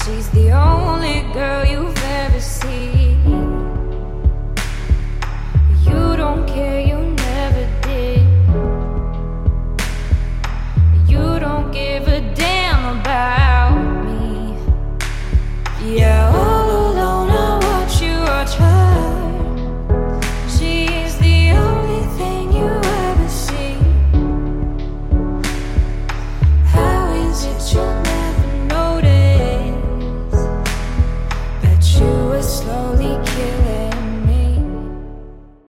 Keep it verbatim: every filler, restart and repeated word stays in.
She's the only girl you've ever seen. You don't care, you never did. You don't give a damn about me. Yeah.